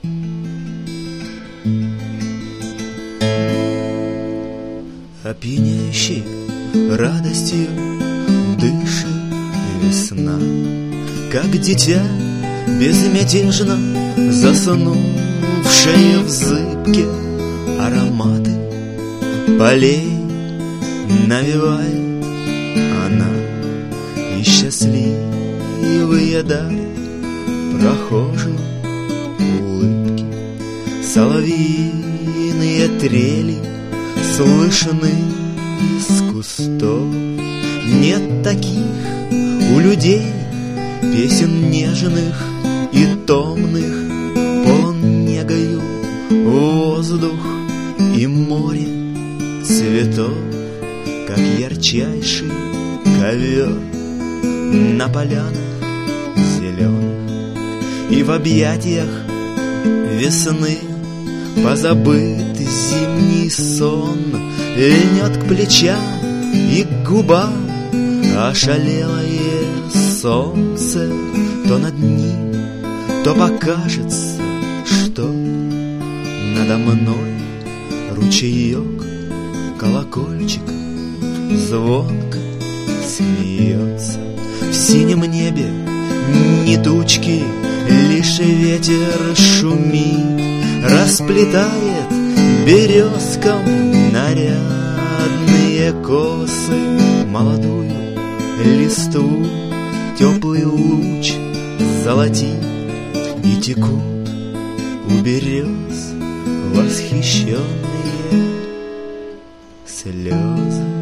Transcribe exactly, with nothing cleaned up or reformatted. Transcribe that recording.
Опьяняющей радостью дышит весна, как дитя безмятежно заснувшее в зыбке ароматы полей навевает она, и счастливые дарит прохожим улыбки. Соловьиные трели слышны из кустов. Нет таких у людей песен нежных и томных, полон негою воздух и море цветов, как ярчайший ковер на полянах зеленых. И в объятиях весны позабыт зимний сон льнет к плечам и к губам ошалелое солнце. То над ним, то покажется, что надо мной ручеек, колокольчик звонко смеется. В синем небе ни тучки, лишь ветер шумит, расплетает березкам нарядные косы, молодую листву теплый луч золотит, и текут у берез восхищенные слезы.